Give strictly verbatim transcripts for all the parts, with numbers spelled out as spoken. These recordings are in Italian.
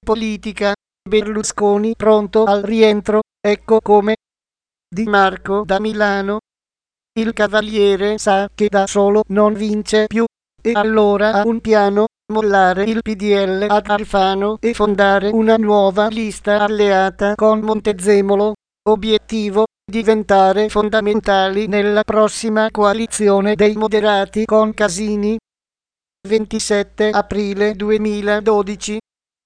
politica. Berlusconi pronto al rientro, ecco come. Di Marco da Milano. Il Cavaliere sa che da solo non vince più, e allora ha un piano: mollare il P D L ad Alfano e fondare una nuova lista alleata con Montezemolo. Obiettivo: diventare fondamentali nella prossima coalizione dei moderati con Casini. ventisette aprile duemiladodici.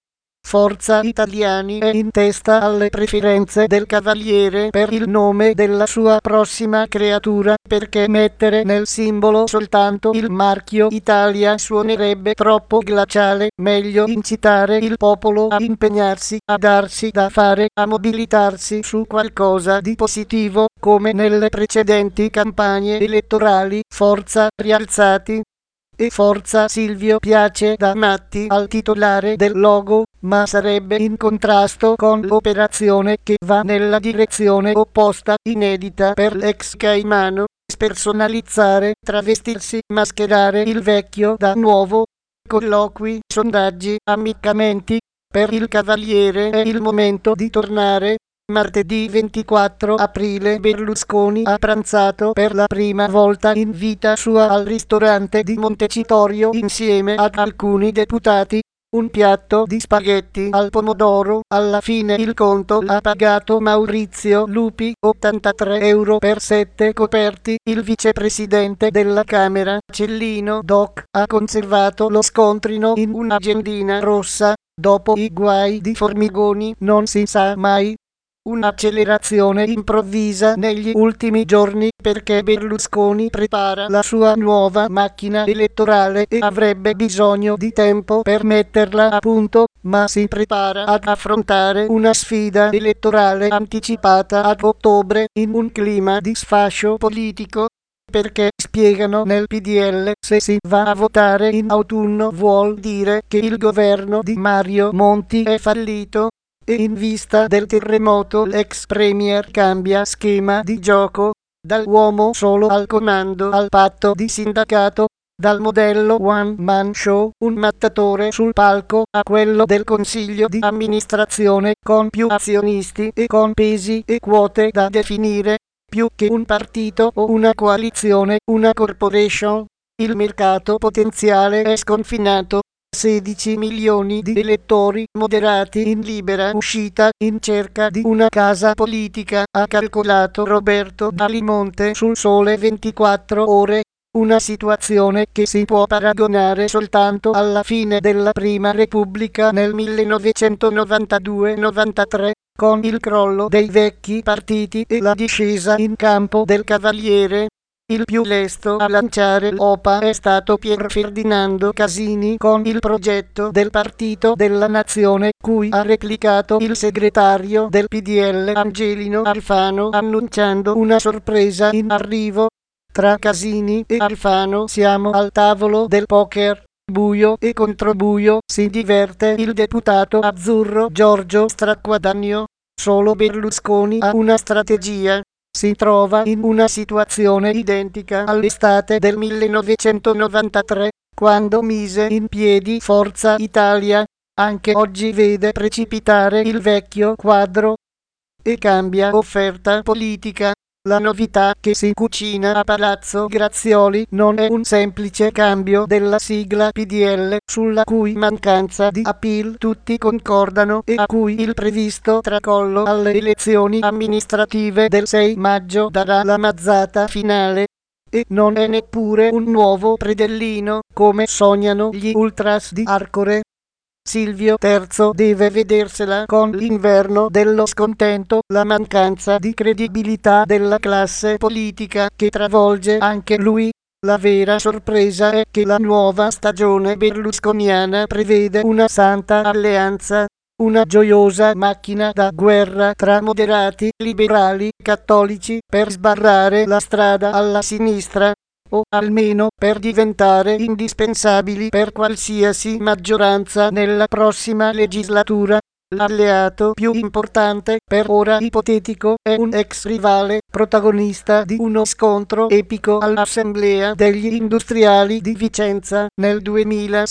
Forza Italiani è in testa alle preferenze del Cavaliere per il nome della sua prossima creatura, perché mettere nel simbolo soltanto il marchio Italia suonerebbe troppo glaciale. Meglio incitare il popolo a impegnarsi, a darsi da fare, a mobilitarsi su qualcosa di positivo, come nelle precedenti campagne elettorali. Forza Rialzati e Forza Silvio piace da matti al titolare del logo, ma sarebbe in contrasto con l'operazione che va nella direzione opposta, inedita per l'ex Caimano: spersonalizzare, travestirsi, mascherare il vecchio da nuovo. Colloqui, sondaggi, ammiccamenti. Per il Cavaliere è il momento di tornare. Martedì ventiquattro aprile Berlusconi ha pranzato per la prima volta in vita sua al ristorante di Montecitorio insieme ad alcuni deputati. Un piatto di spaghetti al pomodoro. Alla fine il conto l'ha pagato Maurizio Lupi, ottantatré euro per sette coperti. Il vicepresidente della Camera, Cellino Doc, ha conservato lo scontrino in un'agendina rossa. Dopo i guai di Formigoni non si sa mai. Un'accelerazione improvvisa negli ultimi giorni, perché Berlusconi prepara la sua nuova macchina elettorale e avrebbe bisogno di tempo per metterla a punto, ma si prepara ad affrontare una sfida elettorale anticipata ad ottobre in un clima di sfascio politico. Perché, spiegano nel P D L, se si va a votare in autunno vuol dire che il governo di Mario Monti è fallito. E in vista del terremoto l'ex premier cambia schema di gioco, dall'uomo solo al comando al patto di sindacato, dal modello one man show, un mattatore sul palco, a quello del consiglio di amministrazione con più azionisti e con pesi e quote da definire. Più che un partito o una coalizione, una corporation. Il mercato potenziale è sconfinato. sedici milioni di elettori moderati in libera uscita, in cerca di una casa politica, ha calcolato Roberto Dalimonte sul Sole ventiquattro Ore. Una situazione che si può paragonare soltanto alla fine della Prima Repubblica nel millenovecentonovantadue novantatré, con il crollo dei vecchi partiti e la discesa in campo del Cavaliere. Il più lesto a lanciare l'O P A è stato Pier Ferdinando Casini con il progetto del Partito della Nazione, cui ha replicato il segretario del P D L Angelino Alfano, annunciando una sorpresa in arrivo. Tra Casini e Alfano siamo al tavolo del poker. Buio e controbuio, si diverte il deputato azzurro Giorgio Stracquadanio. Solo Berlusconi ha una strategia. Si trova in una situazione identica all'estate del millenovecentonovantatré, quando mise in piedi Forza Italia. Anche oggi vede precipitare il vecchio quadro e cambia offerta politica. La novità che si cucina a Palazzo Grazioli non è un semplice cambio della sigla P D L, sulla cui mancanza di appeal tutti concordano e a cui il previsto tracollo alle elezioni amministrative del sei maggio darà la mazzata finale. E non è neppure un nuovo predellino, come sognano gli ultras di Arcore. Silvio terzo deve vedersela con l'inverno dello scontento, la mancanza di credibilità della classe politica che travolge anche lui. La vera sorpresa è che la nuova stagione berlusconiana prevede una santa alleanza, una gioiosa macchina da guerra tra moderati, liberali, cattolici, per sbarrare la strada alla sinistra, o almeno per diventare indispensabili per qualsiasi maggioranza nella prossima legislatura. L'alleato più importante, per ora ipotetico, è un ex rivale, protagonista di uno scontro epico all'Assemblea degli Industriali di Vicenza nel duemilasei.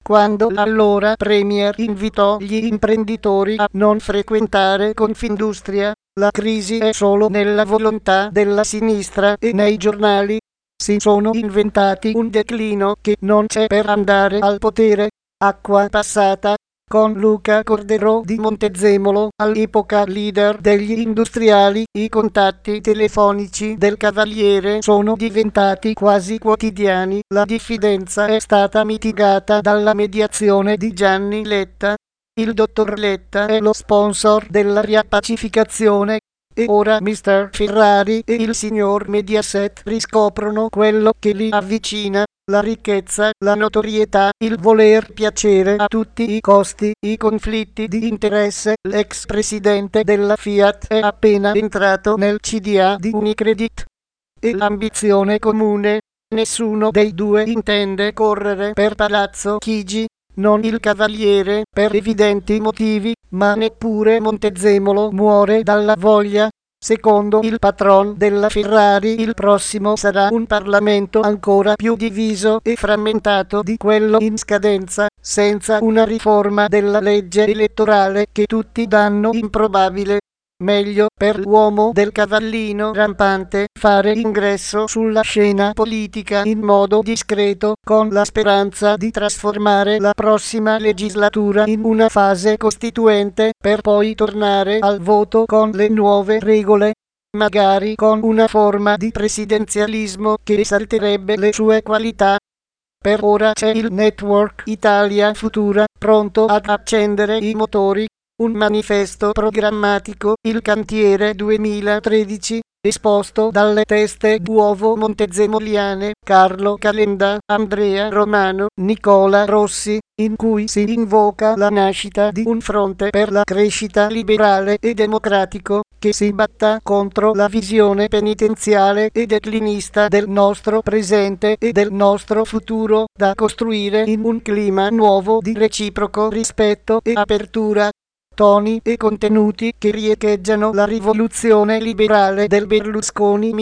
quando l'allora Premier invitò gli imprenditori a non frequentare Confindustria. La crisi è solo nella volontà della sinistra e nei giornali si sono inventati un declino che non c'è per andare al potere. Acqua passata. Con Luca Cordero di Montezemolo, all'epoca leader degli industriali, i contatti telefonici del Cavaliere sono diventati quasi quotidiani. La diffidenza è stata mitigata dalla mediazione di Gianni Letta. Il dottor Letta è lo sponsor della riappacificazione. E ora mister Ferrari e il signor Mediaset riscoprono quello che li avvicina. La ricchezza, la notorietà, il voler piacere a tutti i costi, i conflitti di interesse. L'ex presidente della Fiat è appena entrato nel C D A di Unicredit. E l'ambizione comune. Nessuno dei due intende correre per Palazzo Chigi, non il Cavaliere per evidenti motivi, ma neppure Montezemolo muore dalla voglia. Secondo il patron della Ferrari il prossimo sarà un Parlamento ancora più diviso e frammentato di quello in scadenza, senza una riforma della legge elettorale che tutti danno improbabile. Meglio per l'uomo del cavallino rampante fare ingresso sulla scena politica in modo discreto, con la speranza di trasformare la prossima legislatura in una fase costituente, per poi tornare al voto con le nuove regole, magari con una forma di presidenzialismo che esalterebbe le sue qualità. Per ora c'è il Network Italia Futura, pronto ad accendere i motori. Un manifesto programmatico, il cantiere duemilatredici, esposto dalle teste d'uovo montezemoliane, Carlo Calenda, Andrea Romano, Nicola Rossi, in cui si invoca la nascita di un fronte per la crescita liberale e democratico, che si batta contro la visione penitenziale e declinista del nostro presente e del nostro futuro, da costruire in un clima nuovo di reciproco rispetto e apertura. Toni e contenuti che riecheggiano la rivoluzione liberale del Berlusconi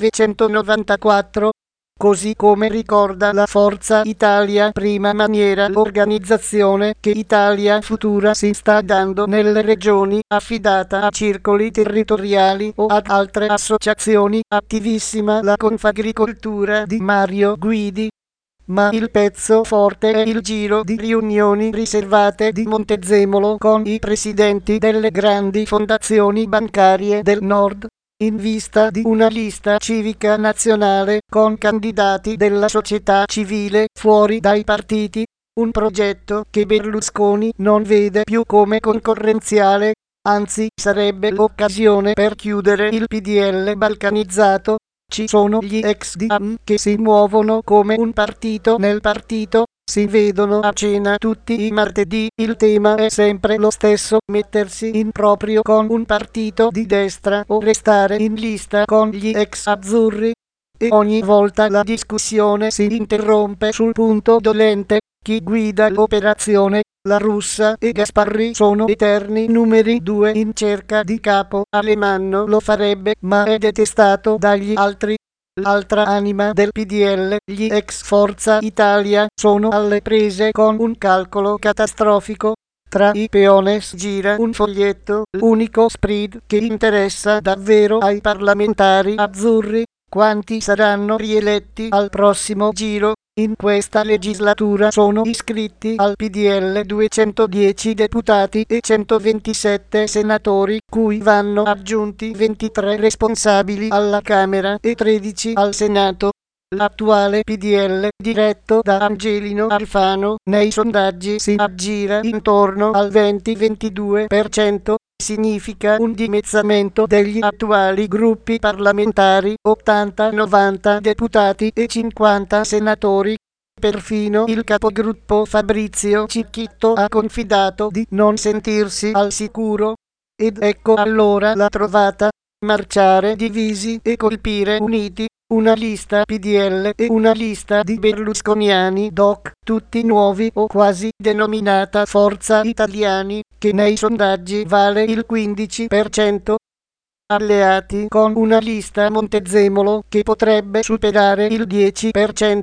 millenovecentonovantaquattro, così come ricorda la Forza Italia prima maniera l'organizzazione che Italia Futura si sta dando nelle regioni, affidata a circoli territoriali o ad altre associazioni. Attivissima la Confagricoltura di Mario Guidi. Ma il pezzo forte è il giro di riunioni riservate di Montezemolo con i presidenti delle grandi fondazioni bancarie del Nord, in vista di una lista civica nazionale con candidati della società civile fuori dai partiti, un progetto che Berlusconi non vede più come concorrenziale, anzi sarebbe l'occasione per chiudere il P D L balcanizzato. Ci sono gli ex D A M che si muovono come un partito nel partito, si vedono a cena tutti i martedì, il tema è sempre lo stesso, mettersi in proprio con un partito di destra o restare in lista con gli ex azzurri. E ogni volta la discussione si interrompe sul punto dolente, chi guida l'operazione. La Russa e Gasparri sono eterni numeri due in cerca di capo. Alemanno lo farebbe, ma è detestato dagli altri. L'altra anima del P D L, gli ex Forza Italia, sono alle prese con un calcolo catastrofico. Tra i peones gira un foglietto, l'unico spread che interessa davvero ai parlamentari azzurri. Quanti saranno rieletti al prossimo giro? In questa legislatura sono iscritti al P D L duecentodieci deputati e centoventisette senatori, cui vanno aggiunti ventitré responsabili alla Camera e tredici al Senato. L'attuale P D L, diretto da Angelino Alfano, nei sondaggi si aggira intorno al venti ventidue per cento. Significa un dimezzamento degli attuali gruppi parlamentari, ottanta novanta deputati e cinquanta senatori. Perfino il capogruppo Fabrizio Cicchitto ha confidato di non sentirsi al sicuro. Ed ecco allora la trovata: marciare divisi e colpire uniti. Una lista P D L e una lista di berlusconiani doc, tutti nuovi o quasi, denominata Forza Italiani, che nei sondaggi vale il quindici per cento. Alleati con una lista Montezemolo che potrebbe superare il dieci per cento.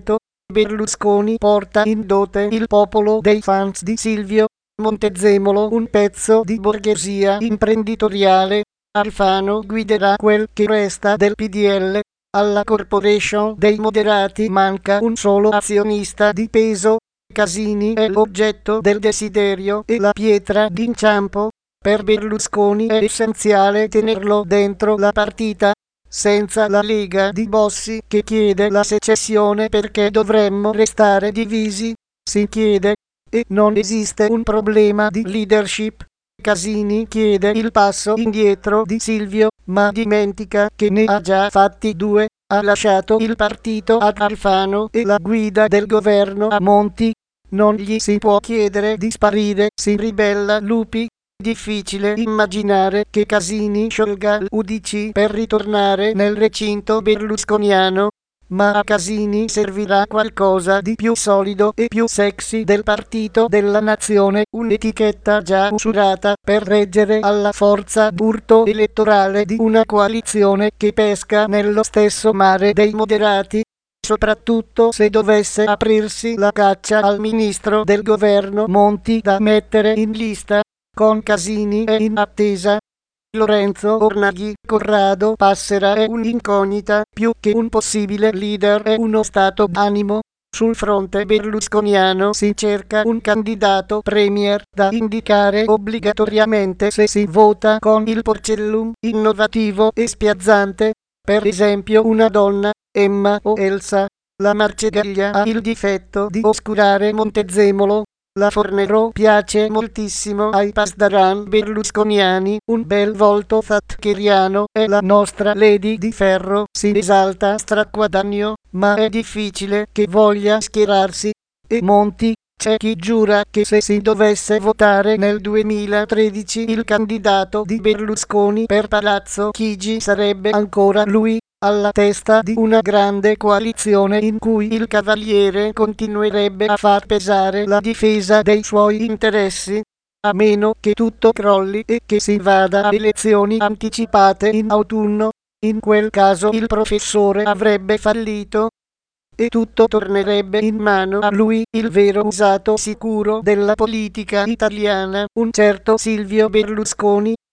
Berlusconi porta in dote il popolo dei fans di Silvio Montezemolo, un pezzo di borghesia imprenditoriale. Alfano guiderà quel che resta del P D L. Alla Corporation dei Moderati manca un solo azionista di peso. Casini è l'oggetto del desiderio e la pietra d'inciampo. Per Berlusconi è essenziale tenerlo dentro la partita. Senza la Lega di Bossi che chiede la secessione perché dovremmo restare divisi, si chiede, e non esiste un problema di leadership. Casini chiede il passo indietro di Silvio, ma dimentica che ne ha già fatti due, ha lasciato il partito ad Alfano e la guida del governo a Monti. Non gli si può chiedere di sparire, si ribella Lupi. Difficile immaginare che Casini sciolga l'U D C per ritornare nel recinto berlusconiano, ma a Casini servirà qualcosa di più solido e più sexy del Partito della Nazione, un'etichetta già usurata per reggere alla forza d'urto elettorale di una coalizione che pesca nello stesso mare dei moderati. Soprattutto se dovesse aprirsi la caccia al ministro del governo Monti da mettere in lista, con Casini è in attesa. Lorenzo Ornaghi Corrado Passera è un'incognita, più che un possibile leader è uno stato d'animo. Sul fronte berlusconiano si cerca un candidato premier da indicare obbligatoriamente se si vota con il Porcellum, innovativo e spiazzante. Per esempio una donna, Emma o Elsa. La Marcegaglia ha il difetto di oscurare Montezemolo. La Fornero piace moltissimo ai pasdaran berlusconiani, un bel volto thatcheriano è la nostra Lady di Ferro, si esalta straguadagno, ma è difficile che voglia schierarsi. E Monti, c'è chi giura che se si dovesse votare nel duemilatredici il candidato di Berlusconi per Palazzo Chigi sarebbe ancora lui, alla testa di una grande coalizione in cui il Cavaliere continuerebbe a far pesare la difesa dei suoi interessi, a meno che tutto crolli e che si vada a elezioni anticipate in autunno. In quel caso il professore avrebbe fallito e tutto tornerebbe in mano a lui, il vero usato sicuro della politica italiana, un certo Silvio Berlusconi.